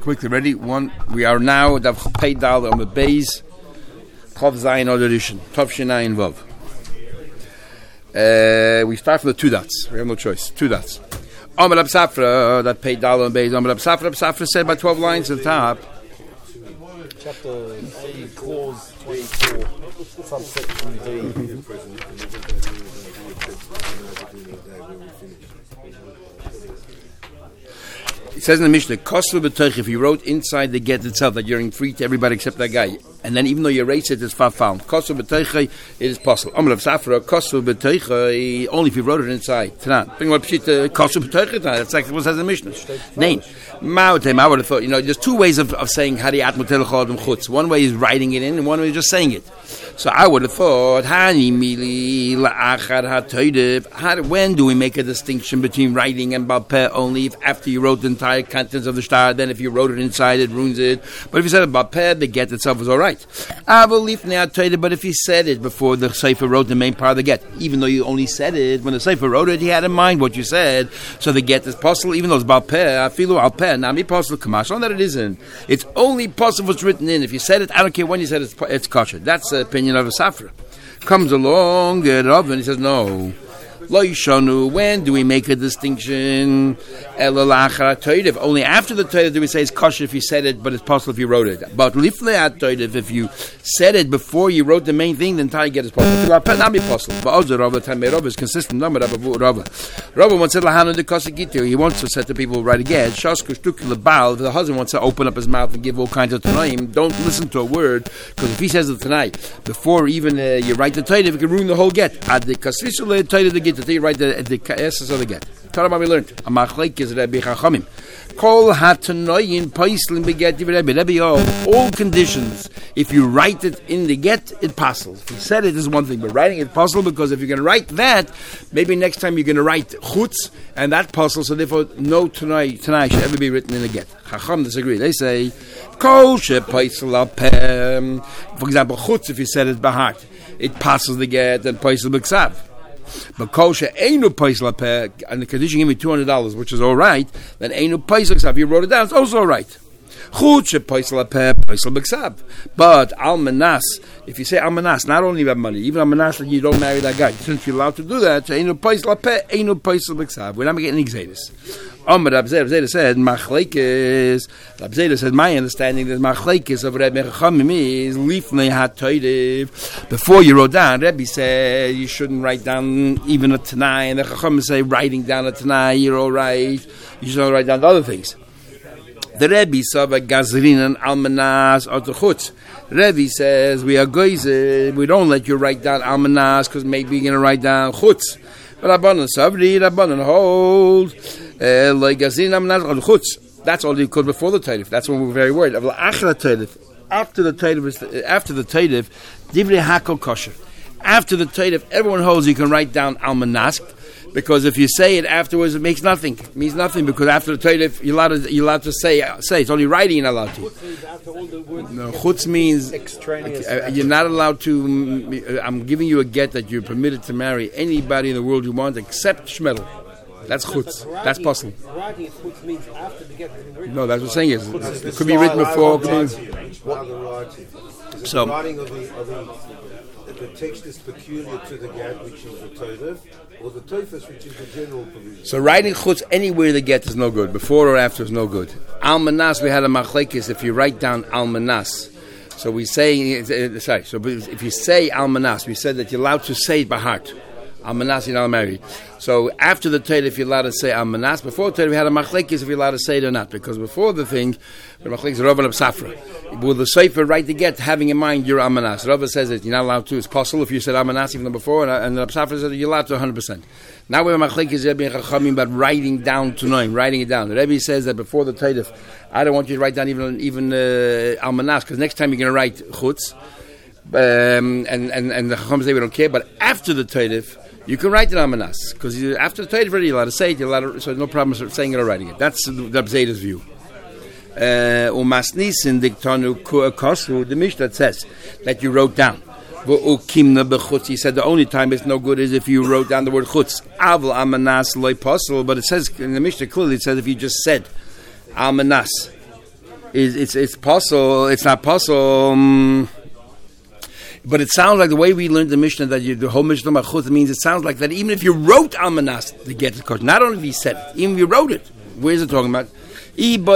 Quickly, ready? One. We are now at Pei Dal on the base. Chav Zayin Od Edition. Tav Shinayin Vav. We start from the two dots. We have no choice. Two dots. Amar Rab Safra, that Pei Dal on the base. Amar Rab Safra said by 12 lines at the top. Chapter A, clause 24, subsection D. It says in the Mishnah, Koslu b'toich, if you wrote inside the get itself that you're free to everybody except that guy, and then even though you erase it, it's found. Koslu b'toich, it is possible. Amar Rav Safra, Koslu b'toich, only if you wrote it inside. Tanan. Bring up Koslu b'toich, that's like what it says in the Mishnah. Name. I would have thought, there's two ways of saying Hariyat Mutel Chodem Chutz. One way is writing it in, and one way is just saying it. So I would have thought, when do we make a distinction between writing and Balpeh only if after you wrote the entire contents of the star, then if you wrote it inside, it ruins it. But if you said it Balpeh, the get itself is all right. But if you said it before the Sefer wrote the main part of the get, even though you only said it, when the Sefer wrote it, he had in mind what you said, so the get is possible, even though it's Balpeh, Afilu Alpeh, Nami possible, Kamash, not that it isn't. It's only possible what's written in. If you said it, I don't care when you said it's kosher. That's the opinion of a Safra. Comes along, Rav, and he says, no. Lo yishanu, when do we make a distinction? Only after the Torah do we say it's kosher if you said it, but it's possible if you wrote it. But if you said it before you wrote the main thing, the entire get is possible. Not be possible. But Rav is consistent. Rav once said, he wants to say to people who write a get, the husband wants to open up his mouth and give all kinds of Tanaim. Don't listen to a word, because if he says it tonight, before even you write the Torah, it can ruin the whole get. Until you write the essence of the get. Torah we learned. A machlek is Rebbe Chachamim. Kol hatanoyin paislim begeti Rebbe. All conditions. If you write it in the get, it passes. If you said it is one thing, but writing it possible because if you're going to write that, maybe next time you're going to write chutz and that passes. So therefore, no tanai should ever be written in the get. Chacham disagree. They say kol she paisel apem. For example, chutz. If you said it by heart, it passes the get and paisel b'ksav. But kosher einu paisel apeh, and the condition gave me $200, which is all right. Then einu paisel b'ksav. You wrote it down; it's also all right. Chutz paisel apeh, paisel b'ksav. But almanas, if you say almanas, not only you have money, even almanas that you don't marry that guy. Since you're allowed to do that, einu paisel apeh, einu paisel b'ksav. We're not getting any exodus. Rab Zera said, Machlekes. Rab Zera said, my understanding is Machlekes of Rebbe Chachamim is Lifnei HaToirev. Before you wrote down, Rebbe said you shouldn't write down even a Tanai, and the Chachamim say writing down a Tanai, you're all right. You should write down the other things. The Rebbe saw a Gazrin and Almanas or the Chutz. Rebbe says we are goyzer, we don't let you write down Almanas because maybe you're going to write down Chutz. But Rabbanan Savri, Rabbanan hold. That's all you could before the Taif. That's when we were very worried. After the Taif, Divrei Hakol Kosher. After the Taif, everyone holds you can write down Almanask, because if you say it afterwards, it makes nothing. It means nothing because after the Taif, you're allowed to say. It's only writing you're not allowed to. No, chutz means you're not allowed to. I'm giving you a get that you're permitted to marry anybody in the world you want except Shmedel. That's chutz. That's possible. Writing chutz means after the get. No, that's what I'm saying. It could be written before. So, writing of the text is peculiar to the get, which is the Torah, or the Toifus, which is the general provision. So writing chutz anywhere the get is no good. Before or after is no good. Almanas, we had a machlekes. If you write down almanas, so we say So if you say almanas, we said that you're allowed to say it by heart. Almanas, you're not married. So after the Torah, if you're allowed to say Almanas, before the Torah, we had a machlekes if you're allowed to say it or not. Because before the thing, the machlekes Rav and Safra. Will the Sefer write the get, having in mind your Almanas? Rav says that you're not allowed to. It's possible if you said Almanas even before, and the Safra says that you're allowed to 100%. Now we have machlekes Rebbe and Chachamim about writing down Tunoim, writing it down. The Rebbe says that before the Torah, I don't want you to write down even Almanas, because next time you're going to write Chutz, and the Chachamim say we don't care. But after the Torah, you can write it on Manas, because after the Torah already you're allowed to say it, so no problem saying it or writing it. That's the Zeta's view. Umasnisin diktanu kosu, the Mishnah says that you wrote down. He said the only time it's no good is if you wrote down the word chutz. Avl amanas loy posel, but it says in the Mishnah clearly, it says if you just said almanas. it's possible. It's not possible. But it sounds like the way we learned the Mishnah that the whole Mishnah Machut means it sounds like that even if you wrote Almanas, the get is kosher. Not only if you said it, even if you wrote it. Where's it talking about? And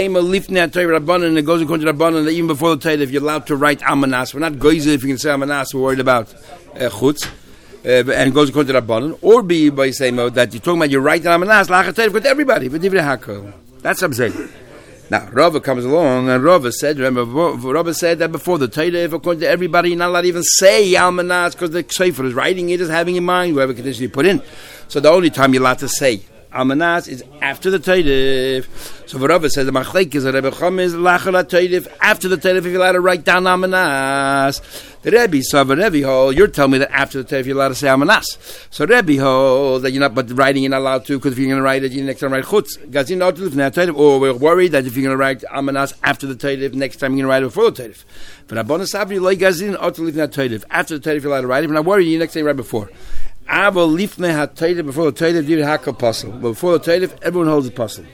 it goes according to Rabbanan that even before the Torah, if you're allowed to write Almanas, we're not goyzer if you can say Almanas, we're worried about chutz. And it goes according to Rabbanan. Or be by saying that you're talking about you write Almanas, lachat Torah with everybody, with divrei hakol. That's Abzeh. Now, Rava comes along, and Rava said that before the Torah, according to everybody, you're not allowed to even say Almanas, because the Sefer is writing it, is having in mind, whoever condition you put in. So the only time you're allowed to say Almanas is after the Torah. So Rava says the Machlek is a Rebbe Chum is Lachal Torah, after the Torah, if you're allowed to write down Almanas. The Rebbe, so Rebbe hold, you're telling me that after the Torah, you're allowed to say Almanas. So Rebbe hold that you're not, but writing you're not allowed to, because if you're going to write it, you're next time write Chutz. Or we're worried that if you're going to write Almanas after the Torah, next time you're going to write it before the Torah. But Rabbanan Savri like Gazin after the Torah, after the Torah, you're allowed to write it. But not worried, you next time you write before. Before the Torah, did hakol puzzle. But before the Torah, everyone holds the puzzle.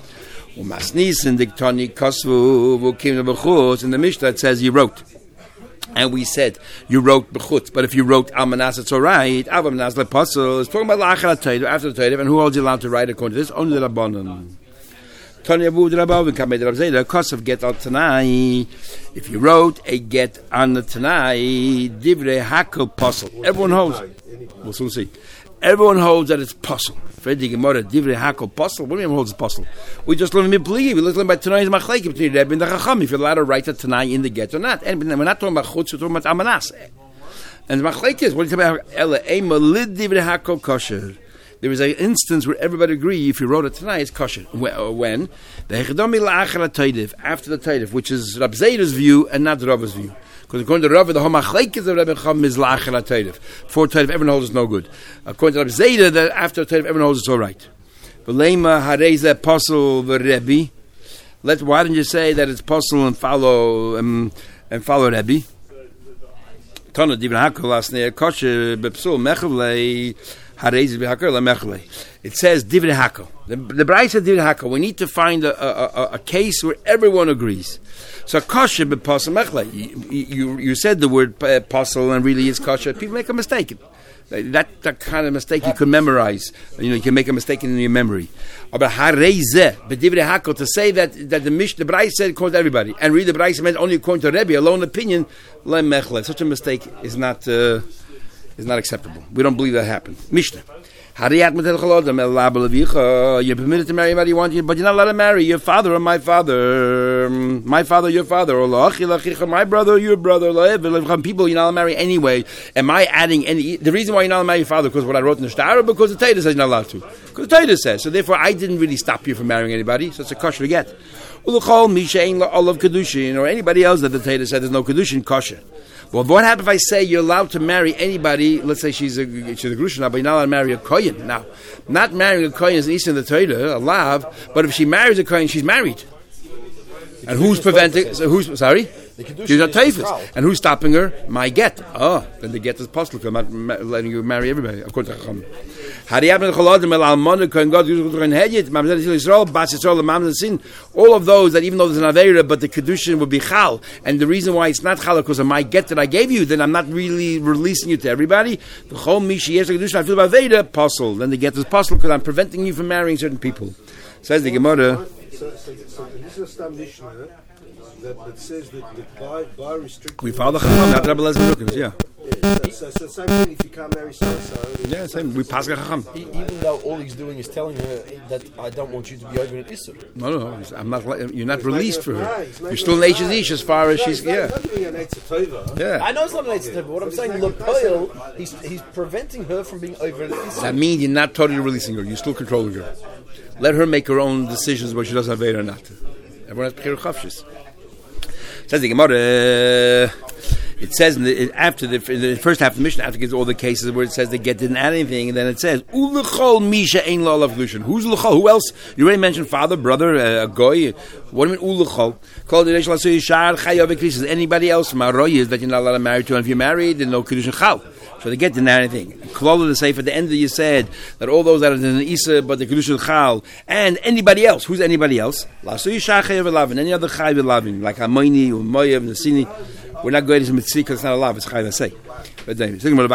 Umasnis and Diktoni Kosvu came to Bechutz in the Mishnah it says you wrote. And we said you wrote Bechutz, but if you wrote Almanas, it's all right. Almanas le puzzle is talking about Lachal Torah after the Torah, and who holds you allowed to write according to this? Only the Rabbanan. Tanya Bud Rabbav and Kamei Rav Zeda, Kosav get al Tanai. If you wrote a get on the Tanai, divrei hakol puzzle. Everyone holds. We'll soon see. Everyone holds that it's puzzle. Freddy Gemara divrei hakol puzzle. What do you mean holds puzzle? We just learn Mibli. We learn by Tanai's Machlek between Rebbe and the Chacham. If you're allowed to write a Tanai in the get or not, and we're not talking about Chutz, we're talking about Almanas. And the Machlek is what do you talk about? Ela ema lid divrei hakol kosher. There is an instance where everybody agree if you wrote it tonight, it's kosher. When? The Hechedomi la'achar ha'toidev, after the toidev, which is Rab Zeida's view and not Rava's view. Because according to Rava, the homachlekes of Rebbe Chum is la'achar ha'toidev. For toidev, everyone holds it's no good. According to Rab Zeida, that after toidev, everyone holds it's all right. V'leima hareza apostle v'Rebbe. Why didn't you say that it's apostle and follow Rebbe? Tana divrei hakol asnei kosher bepsul mechavlei. It says divrei hakol. The Braisa said divrei hakol. We need to find a case where everyone agrees. So kosher b'posel mechle. You said the word posel and really it's kosher. People make a mistake. That kind of mistake you could memorize. You can make a mistake in your memory. But harezeh b'divrei hakol, to say that the Braisa said according to everybody and read the Braisa meant only according to Rebbe, alone opinion le mechle. Such a mistake is not acceptable. We don't believe that happened. Mishnah. You're permitted to marry anybody you want, but you're not allowed to marry your father or my father. My father, your father. Or my brother, your brother. People you're not allowed to marry anyway. Am I adding any... The reason why you're not allowed to marry your father because what I wrote in the Shtar, or because the Torah says you're not allowed to? Because the Torah says. So therefore, I didn't really stop you from marrying anybody. So it's a kosher to get. Or anybody else that the Torah said there's no kedushin, kosher. Well, what happens if I say you're allowed to marry anybody? Let's say she's a Grusha now, but you're not allowed to marry a Kohen. Now, not marrying a Kohen is an East in the Torah, a lav, but if she marries a Kohen, she's married. And who's preventing? So who's sorry? She's not Taifus. And who's stopping her? My get. Oh, then the get is possible. I'm not letting you marry everybody. According to Chacham. All of those that, even though there's an Aveira, but the Kedushin would be Chal. And the reason why it's not Chal because of my get that I gave you, then I'm not really releasing you to everybody. The Chol Mishi Yesh Kedushin, I feel about Aveira, Apostle. Then the get is possible because I'm preventing you from marrying certain people. Says the Gemara. So this is a Stam Mishnah that says that by restricting... We follow the Chacham, not Rabbi Lezer Lukas, yeah. So same thing if you can't marry so-and-so. Yeah, same. We pass the Chacham. Even though all he's doing is telling her that I don't want you to be over at Issur. No, I'm not. You're not released for her. You're still an Eish as far as she's. Yeah. Yeah. I know it's not an Eish, but what I'm saying, Lepoil, he's preventing her from being over at Issur. That means you're not totally releasing her. You're still controlling her. Let her make her own decisions whether she does have it or not. Everyone has Pechir Chavshis. Says the Gemara. It says in the first half of the Mishnah, after it gives all the cases where it says the get didn't add anything, and then it says ulechol misha ein lo alav kedushin. Who's lechol? Who else? You already mentioned father, brother, a goy. What do you mean ulechol? Called the reish lasui shar chayav ekrisis. Anybody else? Maroy is that you're not allowed to marry to, and if you marry, then no kedushin chal. So the get didn't add anything. Klal the Sefer at the end of you said that all those that are in the Isa, but the kedushin chal, and anybody else. Who's anybody else? Lasui shar chayav elavin. Any other chayav elavin, like Amoini or Moyev, Nasini. We're not going to mitzvah because it's not allowed. It's chayav say. But then talking about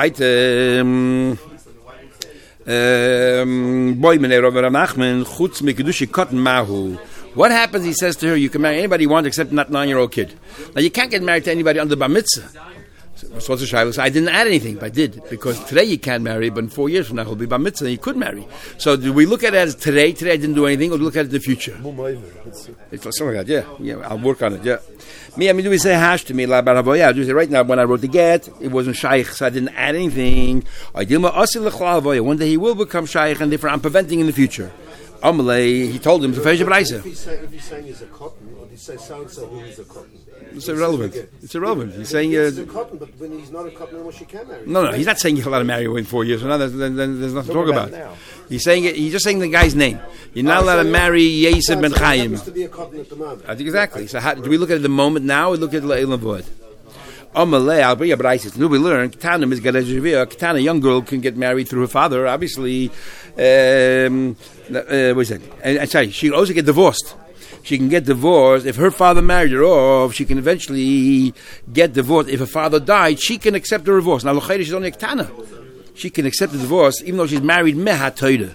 boy menei Rav Nachman chutz mikedushi cotton mahu. What happens? He says to her, "You can marry anybody you want except not 9-year-old kid." Now you can't get married to anybody under bar mitzvah. So I didn't add anything, but I did because today you can't marry, but in 4 years from now he'll be bar mitzvah and you could marry. So do we look at it as today? Today I didn't do anything, or do we look at it in the future? It's something like that. Yeah. I'll work on it. Yeah. Me, do we say hash to me? I do say right now when I wrote the get, it wasn't shaykh, so I didn't add anything. One day he will become shaykh, and therefore I'm preventing in the future. He told him to fetch a brayser. If he's saying he's a cotton, or did he say so and so who is a cotton? It's irrelevant. He's saying he's a cotton, but when he's not a cotton, then she can marry. No, he's not saying you're allowed to marry within 4 years. So now there's nothing to talk about. He's saying it. He's just saying the guy's name. You're not allowed to marry Yosef ben Chaim. He to be a cotton at the moment. I think exactly. So do we look at it the moment now, or look at Le'ilam Vod? I'll bring a braysis. We learn Ketana is Gadajivia. Ketana, young girl, can get married through her father. Obviously, what is that? And sorry, she can also get divorced. She can get divorced if her father married her off. She can eventually get divorced. If her father died, she can accept the divorce. Now, l'chayda, she's only a Ketana. She can accept the divorce even though she's married meha toida.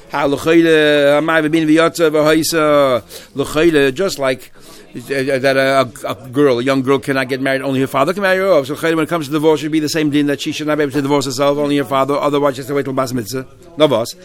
Just like that a young girl cannot get married, only her father can marry her off. So when it comes to divorce, it should be the same din that she should not be able to divorce herself, only her father, otherwise she has to wait till bas mitzvah. No boss.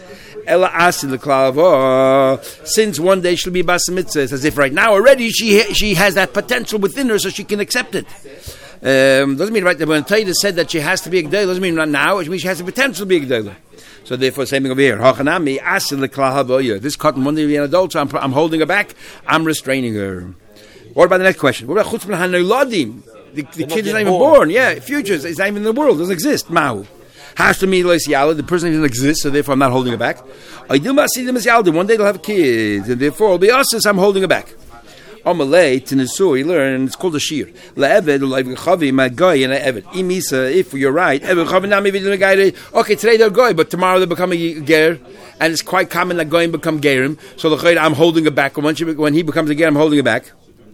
Since one day she'll be bas mitzvah, it's as if right now already she has that potential within her, so she can accept it. Doesn't mean right that when Taita said that she has to be a g'dayla, doesn't mean right now, it means she has the potential to be a g'dayla. So therefore, same thing over here. This cotton, one day be an adult, so I'm holding her back, I'm restraining her. What about the next question? What about chutzpah hanoladim? The kid is not even born. Yeah, futures. It's not even in the world. It doesn't exist. Mahu. The person doesn't exist, so therefore I'm not holding her back. One day they'll have kids, and therefore it'll be us, I'm holding her back. Amalei Tinisu, he learned it's called a shir. La'eved u'layv'chavi my guy and eved. Imisa, if you're right, eved chavi nami v'din. Okay, today they're goy, but tomorrow they become a ger, and it's quite common that goyim become gerim. So I'm holding it back. When he becomes a ger, I'm holding it back.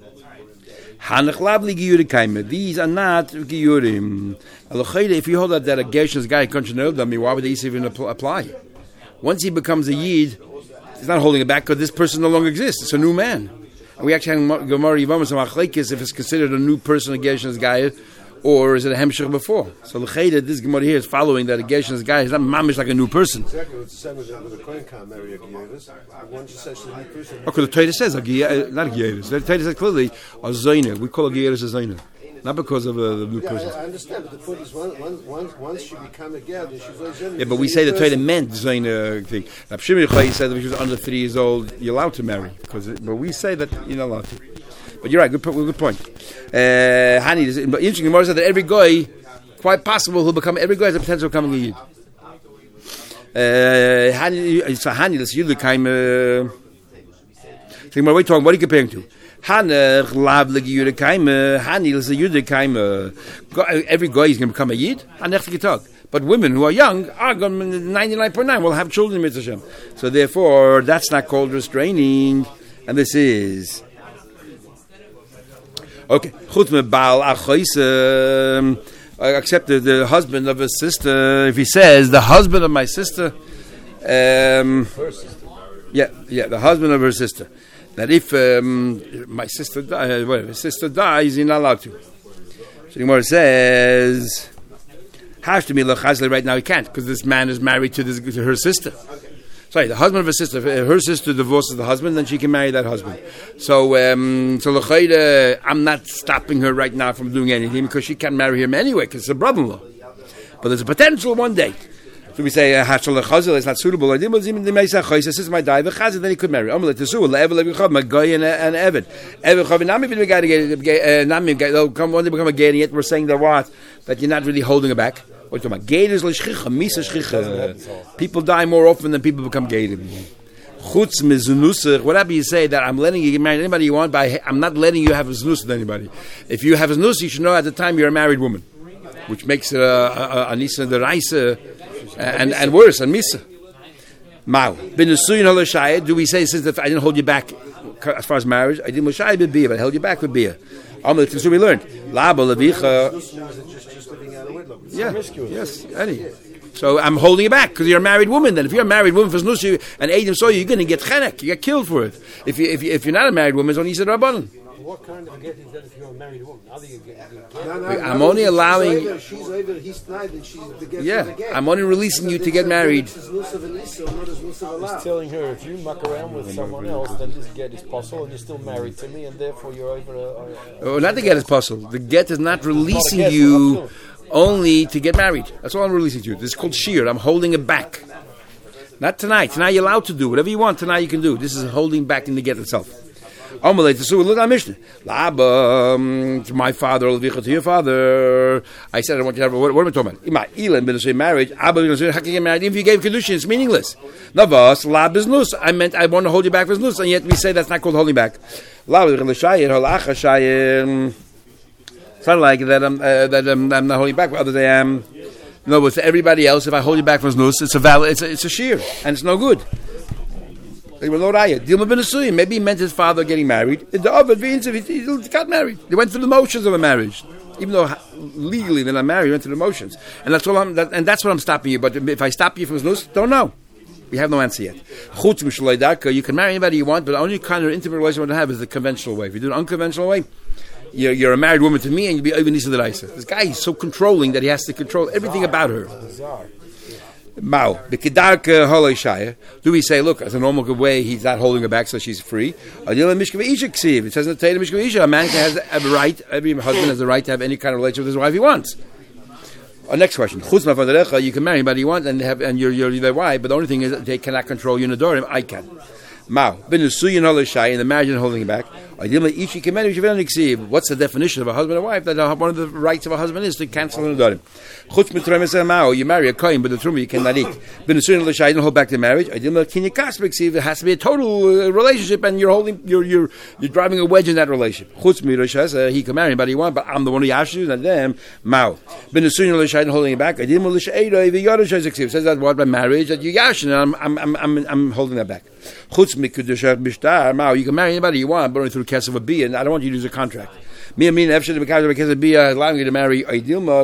These are not giyurim. If you hold up that a gershon's guy country, why would these even apply? Once he becomes a yid, he's not holding it back because this person no longer exists. It's a new man. And we actually have Gemara Yivamas and Machlekes if it's considered a new person, a Gershon's guy, or is it a Hemshech before? So l'chayda, this Gemara here is following that a Gershon's guy is not mamish like a new person. Exactly, it's the same as the Kohen can't marry a Giyevus. Once you say she's a new person. Okay, the Torah says, not a Giyevus. The Torah says clearly, a Zaina. We call a Giyevus a Zaina. Not because of the new person. I understand, but the point is, once she become a gal, then she's a Zaina. Yeah, but we say the Torah meant Zaina thing. Now, Shimon Yochai said that if she was under 3 years old, you're allowed to marry. But we say that you're not allowed to. But you're right, good point. Hani, but interesting, Gemara said that every guy, quite possible, every guy has the potential of becoming a Yid. Hani, let's use the Kaim. So what are we talking? What are you comparing to? Hanach lav legiyude kaime. Hani is a yude kaime. Every guy is going to become a yid. Hanach getag. But women who are young are going 99.9 will have children with Hashem. So therefore, that's not called restraining, and this is okay. Chutz me baal achois. Except the husband of his sister. If he says the husband of my sister, the husband of her sister. That if my sister his sister dies, you're not allowed to. So the Gemara says, right now he can't, because this man is married to her sister. Sorry, the husband of her sister. If her sister divorces the husband, then she can marry that husband. So I'm not stopping her right now from doing anything, because she can't marry him anyway, because it's a brother-in-law. But there's a potential one day. So we say Hachal Chazal is not suitable. Or this is my die. Then he could marry. And Eved. Come on, they become a gay, and yet we're saying that what? That you're not really holding it back. What are you talking about? Gay is l'shchicha, misa shchicha. People die more often than people become gay. Chutz mizunusach. Whatever you say that I'm letting you get married to anybody you want, but I'm not letting you have a znus with anybody. If you have a znus, you should know at the time you're a married woman, which makes it a nisa deraisa and worse, a misa. Mao. Do we say since I didn't hold you back as far as marriage, I didn't l'shayed with bia, but I held you back with bia. So we learned. Yeah. Yes. Any. So I'm holding you back because you're a married woman. Then, if you're a married woman for znus and Adam saw you, you're going to get chenek. You get killed for it. If you're not a married woman, it's only Yisad Rabbanan. What kind of a get is that if you're a married woman? How do you get? I'm only allowing. She's over. He's tonight that she's the get. Yeah, I'm only releasing you to get married. He's telling her if you muck around with someone else, then this get is possible, and you're still married to me, and therefore you're over. Not the get is possible. The get is not releasing you only to get married. That's all I'm releasing to you. This is called shear. I'm holding it back. Not tonight. Tonight you're allowed to do whatever you want. Tonight you can do. This is holding back in the get itself. Look at Mishnah. To my father, to your father. I said I want you to have. What am I talking about? Marriage. How can you get married? If you gave kedushin, it's meaningless. Navas lab is nus. I meant I want to hold you back for nus, and yet we say that's not called holding back. It's not like that. I'm not holding back. Other than I am. No, but to everybody else, if I hold you back for nus, it's a valid. It's a shear, and it's no good. Maybe he meant his father getting married. He got married. They went through the motions of a marriage, even though legally they're not married. They went through the motions, and that's all. That's what I'm stopping you. But if I stop you from znus, don't know. We have no answer yet. You can marry anybody you want, but the only kind of intimate relationship you want to have is the conventional way. If you do an unconventional way, you're a married woman to me, and you'll be over Nisa the Raisa. This guy is so controlling that he has to control everything about her. Mao, do we say, look, as a normal good way, he's not holding her back, so she's free? It says in the Torah, a man has a right, every husband has the right to have any kind of relationship with his wife he wants. Next question. You can marry anybody you want and you're their wife, but the only thing is that they cannot control you and adore him. I can. Mao, in the marriage and holding it back. What's the definition of a husband and wife? That one of the rights of a husband is to cancel and adore him. You marry a kohen, but the truma you cannot eat. Don't hold back the marriage. It has to be a total relationship, and you're driving a wedge in that relationship. He can marry anybody you want, but I'm the one who asks you, and them. Mao, holding it back. It says that what by marriage that you yash, and I'm holding that back. You can marry anybody you want, but only through the case of a bia, and I don't want you to use a contract. Allowing you to marry all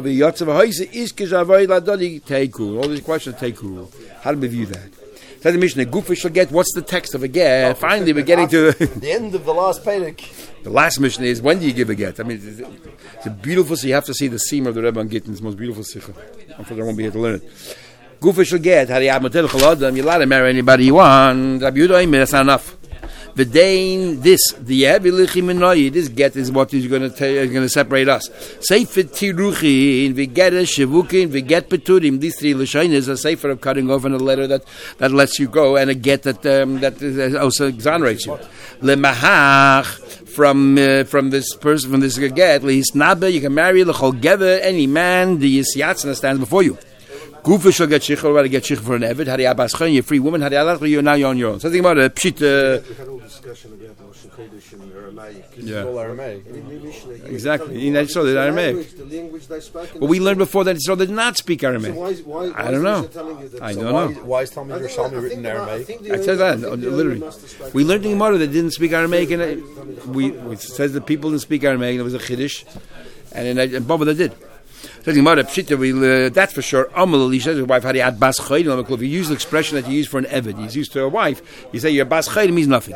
these questions take cool. How do we view that? Tell the Mishnah, Gufa shall get, what's the text of a get? Finally, we're getting to the end of the last Perek. The last Mishnah is, when do you give a get? I mean, it's a beautiful, so you have to see the seam of the Rebbe on Gittin. It's the most beautiful sikha. Unfortunately, I won't be here to learn it. Gufa shall get, you're allowed to marry anybody you want. That's not enough. V'dein this get is what is going to separate us. Sefer tiruchin, v'get shivukin, v'get peturim. These three lashonos is a sefer of cutting off in a letter that lets you go, and a get that also exonerates you. Lemahach from this person, from this get, you can marry l'chol gever, any man the yisyatzna stands before you. Gufa shall get shichur, or get shichur for an eved. Hari abbas chayin, you're a free woman. Hari alat, you're now on your own. Something about a pshit. We had all discussion about Lashon Kodesh and Aramaic. Yeah, all Aramaic. Exactly. In so the Aramaic. The language they spoke. But we learned before that Israel did not speak Aramaic. So why I don't know. I don't know. Why is Talmud Yerushalmi written in Aramaic? I said that literally. We learned in Gemara that didn't speak Aramaic, and we says that people didn't speak Aramaic, and it was a chiddush, and Baba that did. That's for sure. If you use the expression that you use for an eved, he's used to a wife, you say your bas chayil means nothing.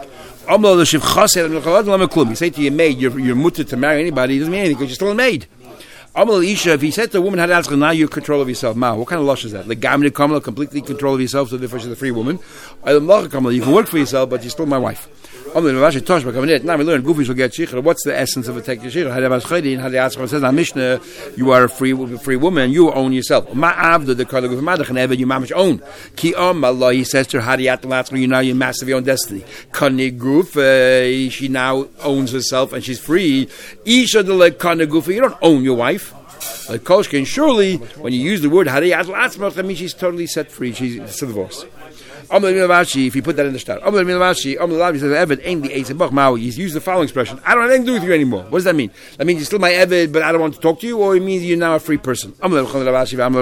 You say to your maid, you're mutter to marry anybody, it doesn't mean anything because you're still a maid. If he said to a woman, now you're control of yourself. What kind of lush is that? Completely control of yourself, so therefore she's a free woman. You can work for yourself, but you're still my wife. Now we learn Gufis will get Shichra. What's the essence of a Tek Shichra? Says Mishnah, you are a free woman, you own yourself. Ma'avda the Karla Guf Madach and Ever you mamish own. Ki Allah, he says to her, Hariyat Latzra, you now you master your own destiny. Kani Guf, she now owns herself and she's free. Isha the like Kani Guf, you don't own your wife. Like Koshkin, surely when you use the word Hariyat Latzra, that means she's totally set free, she's divorced. If you put that in the start, he's used the following expression: I don't have anything to do with you anymore. What does that mean? That means you're still my Eved, but I don't want to talk to you, or it means you're now a free person. Tanya, we learn.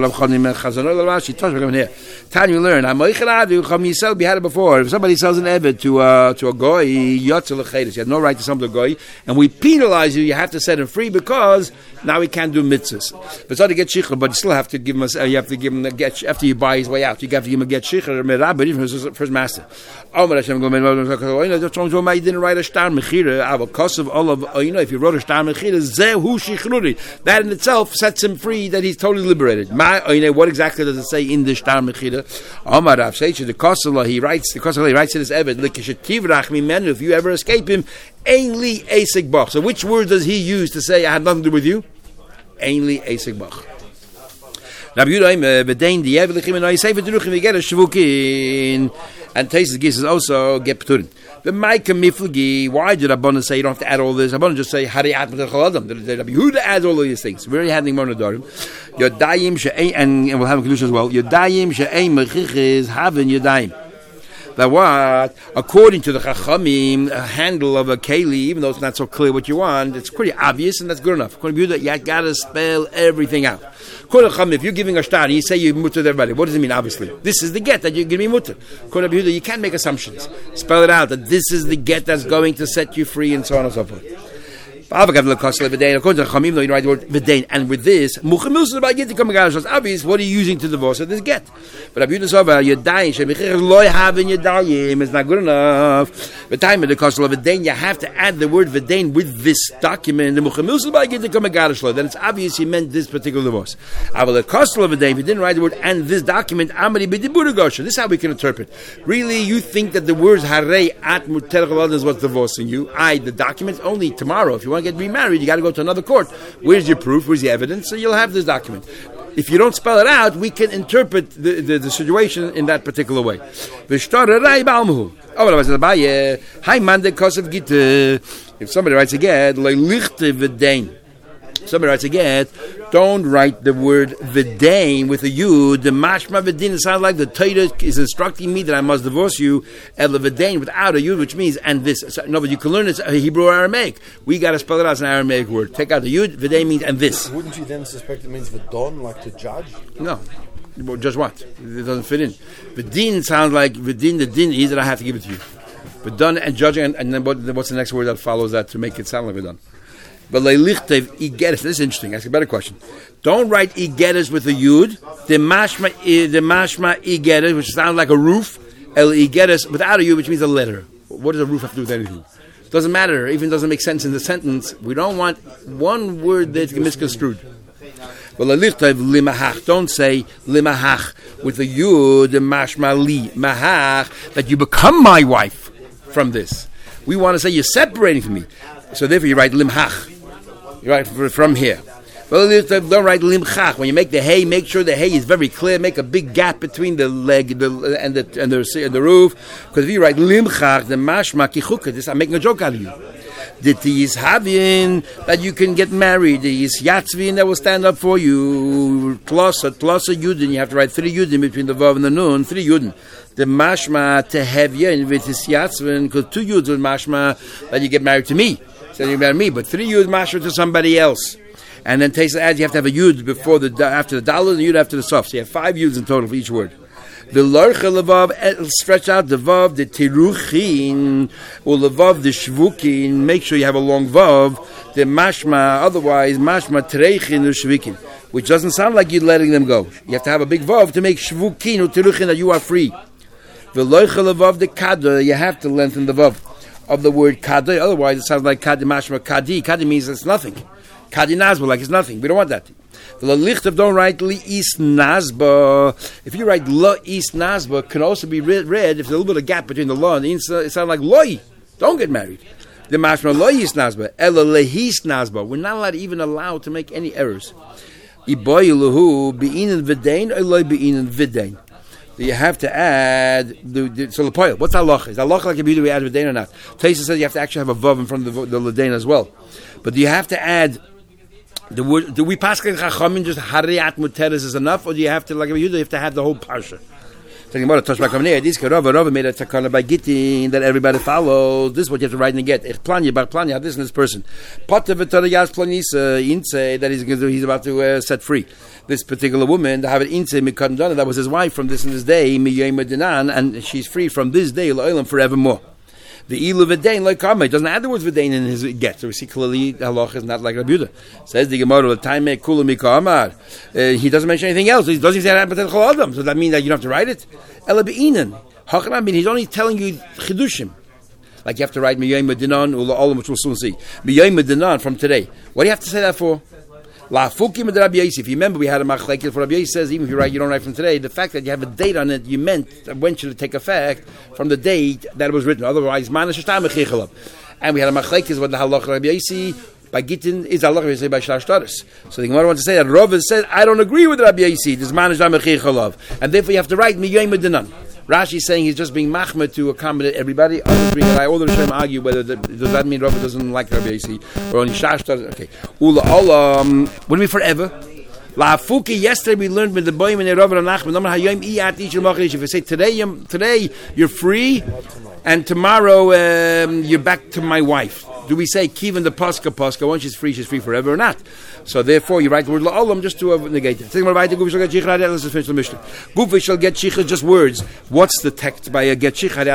We had it before. If somebody sells an Eved to a goy, you have no right to sell to a goy, and we penalize you. You have to set him free because now he can't do mitzvahs. But it's not to get shichur, but you still have to give him. You have to give him a get after you buy his way out. You have to give him a get shichur. For his master. You didn't write a star mechira. If you wrote a star mechira, zehu shichruri. That in itself sets him free. That he's totally liberated. What exactly does it say in the star mechira? Amar Rav Sheish, the Kosala, he writes in his Eved, if you ever escape him, ainli esek bach. So which word does he use to say I had nothing to do with you? Ainli esek bach. Rabbi Yehuda, Bedain the Evelichim and I say V'Duruchim we get a shvukin, and Taisus Gis also get Pturin. The Micah Miflagi, why did Rabbanan say you don't have to add all this? Rabbanan just say Hariyat B'Chol Adam. Rabbi Yehuda adds all of these things. Very handling monodarim. Yodayim she'ein, and we'll have a conclusion as well. Yodayim she'ein mechiches havin yodayim. That what, according to the Chachamim, a handle of a keli, even though it's not so clear what you want, it's pretty obvious and that's good enough. According to you, you got to spell everything out. According to Chachamim, if you're giving a shtar, you say you mutter to everybody. What does it mean? Obviously, this is the get that you're giving me mutter. According to you can't make assumptions. Spell it out that this is the get that's going to set you free, and so on and so forth. According to Chachamim, though you write the word v'dein, and with this, it's obvious what are you using to divorce this get. But Rabbi Yehuda Sover, it's not good enough. The time of the kosel of v'dein, you have to add the word v'dein with this document. Then it's obvious he meant this particular divorce. The kosel of v'dein, if he didn't write the word and this document, this is how we can interpret. Really, you think that the words harei at muter is what's divorcing you? The document only tomorrow. If you want to get remarried, you got to go to another court. Where's your proof? Where's the evidence? So you'll have this document. If you don't spell it out, we can interpret the situation in that particular way. If somebody writes again, don't write the word v'dein with a yud. The mashma v'din, it sounds like the Torah is instructing me that I must divorce you. El v'dein without a yud, which means and this. No, but you can learn it's Hebrew or Aramaic. We got to spell it out as an Aramaic word. Take out the yud. V'dein means and this. Wouldn't you then suspect it means v'don, like to judge? No. Well, just what? It doesn't fit in. V'din sounds like v'din. The din is that I have to give it to you. V'don and judging, and then what's the next word that follows that to make it sound like v'don? But leilichtev igeres. This is interesting. Ask a better question. Don't write igeres with a yud. The mashma igeres, which sounds like a roof. El igeres without a yud, which means a letter. What does a roof have to do with anything? Doesn't matter. Even doesn't make sense in the sentence. We don't want one word that's misconstrued. But leilichtev limahach. Don't say limahach with a yud. The mashma li mahach that you become my wife from this. We want to say you're separating from me. So therefore you write limhach. You write from here. Well, don't write limchach. When you make the hay, make sure the hay is very clear. Make a big gap between the leg and the roof. Because if you write limchach, the mashma kichuka, this I'm making a joke out of you. The is having that you can get married. The is yatzvin that will stand up for you. Tlosa yudin. You have to write 3 yudin between the vav and the nun. 3 yudin. The mashma tehevya and with this yatzvin, because 2 yudin mashma that you get married to me. So you marry me, but 3 yud mashma to somebody else. And then Tesa adds you have to have a yud before after the daled and yud after the sof. So you have 5 yuds in total for each word. The larcha levav, stretch out the vav, the tiruchin, or levav, the shvukin. Make sure you have a long vav. The mashma, otherwise mashma treichin or shvukin, which doesn't sound like you're letting them go. You have to have a big vav to make shvukin or tiruchin that you are free. The larcha levav, the kada, you have to lengthen the vav of the word kada. Otherwise, it sounds like kadi mashma kadi. Kadi means it's nothing. Kadi nazba, like it's nothing. We don't want that. The lichtav don't write li is nazba. If you write la is nazba, can also be read if there's a little bit of gap between the la and the it sounds like loi. Don't get married. The mashma lo yis nasba, ela lehis nasba. We're not even allowed to make any errors. Iboyiluhu beinin v'dain or lo beinin v'dain. You have to add so lepoil. What's halacha? Is halacha like a beauty we add v'dain or not? Taisa says you have to actually have a vav in front of the ledain as well. But do you have to add the word? Do we pass chachamim just hariat muteres is enough, or do you have to like a beauty? You have to have the whole parsha. Talking about a Toshba this Rava made a takana by gittin that everybody follows. This is what you have to write in the get. Ich planya bar planya. This is this person. Potter v'torayas planisa inse that he's about to set free. This particular woman to have it inse mikandana that was his wife from this and this day miyayim dinan, and she's free from this day la'olam forevermore. The ilu v'dain like Karma doesn't add the words v'dain in his get, so we see clearly the halacha is not like Rabbi Yehuda. Says the Gemara, the time kula mikamar. He doesn't mention anything else. He doesn't say that happens to Chol Adam. So that means that you don't have to write it. Ela be'inan. Hachanam mean he's only telling you chidushim. Like you have to write miyayim medinan ula olam, which we'll soon see. Miyayim medinan from today. What do you have to say that for? La fukim de Rabbi Yossi. If you remember, we had a machlekes for Rabbi Yossi says even if you don't write from today. The fact that you have a date on it, you meant when should it take effect from the date that it was written. Otherwise, manish shtam mechichalab. And we had a machlekes what the halacha Rabbi Yossi by gittin is halacha say by shlar shtaris. So the Gemara wants to say that Rav said I don't agree with Rabbi Yossi. This manish shtam mechichalab, and therefore you have to write miyayim medinan. Rashi is saying he's just being machmed to accommodate everybody. All the Rishonim argue whether does that mean Rabbi doesn't like Rabbi Yossi or only Shash does. Okay, Ula Olam. What do we forever? La Fuki. Yesterday we learned with the boy and Rabbi Nachman. If you say today you're free, and tomorrow you're back to my wife. Do we say Kivan the Pascha? Once she's free forever or not? So therefore, you write the word la'olam just to negate it. Gufi shall get shichah, just words. What's the text by a get shichah?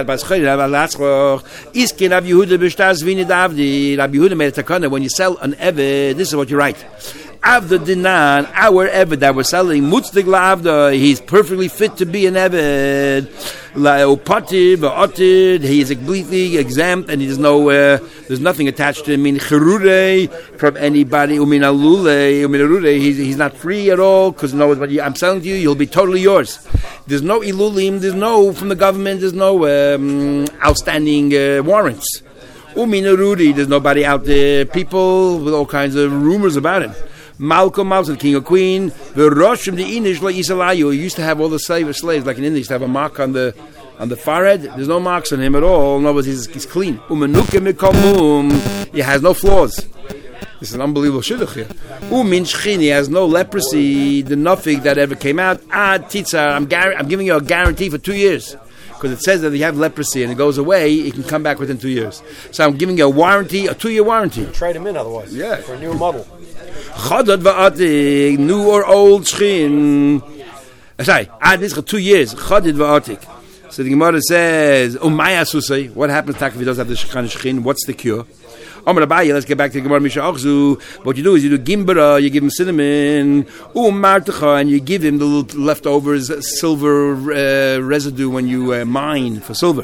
Iskin Rabbi Yehuda b'shtaz v'ini davdi. Rabbi Yehuda made a takana. When you sell an eved, this is what you write. Avda dinan, our eved that we're selling, mutzdig la'avda, he's perfectly fit to be an eved. La'opatid v'otid, he is completely exempt, and there's nothing attached to him. Min cherure from anybody. Umin alule, he's not free at all because I'm selling to you, you'll be totally yours. There's no ilulim, there's no from the government, there's no outstanding warrants. Umin there's nobody out there. People with all kinds of rumors about him. Malcolm, the king or queen, the Roshim, the Inish, like Isalayu. He used to have all the slaves, like in India, he used to have a mark on the forehead. There's no marks on him at all. No, but he's clean. He has no flaws. This is an unbelievable shidduch here. He has no leprosy, the nothing that ever came out. Titzar, I'm giving you a guarantee for 2 years. Because it says that if you have leprosy and it goes away, it can come back within 2 years. So I'm giving you a warranty, a 2-year warranty. Trade him in otherwise. Yeah. For a new model. Chadad va'atik, new or old shchin. Sorry, this for 2 years. Chadad va'atik. So the Gemara says, what happens if he doesn't have the shchin? What's the cure? Let's get back to the Gemara Misha Achzu. What you do is you do gimbara, you give him cinnamon, and you give him the little leftovers, silver residue when you mine for silver.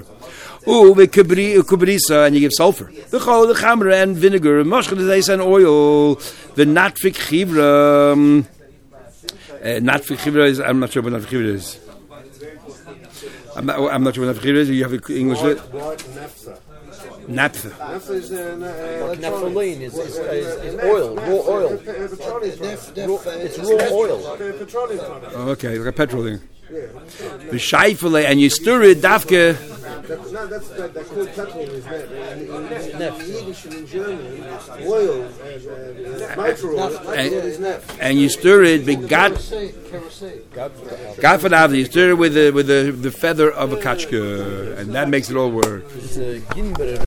And you give sulfur. The chamra and vinegar, moshchad and oil. The natfik chivra. Natfik chivra is, I'm not sure what natfik chivra is. I'm not sure what natfik chivra is. You have the English. White naphtha. Naphtha. Naphtha is naphthalene is oil, raw oil. It's raw oil. Petroleum product. Oh, okay, like a petrol thing. The shaifale, and you stir it, dafke. They're called petrol is that. In Yiddish and in German, oil, motor oil is neft. And you stir it, you stir it with the feather of a kachka, and that makes it all work.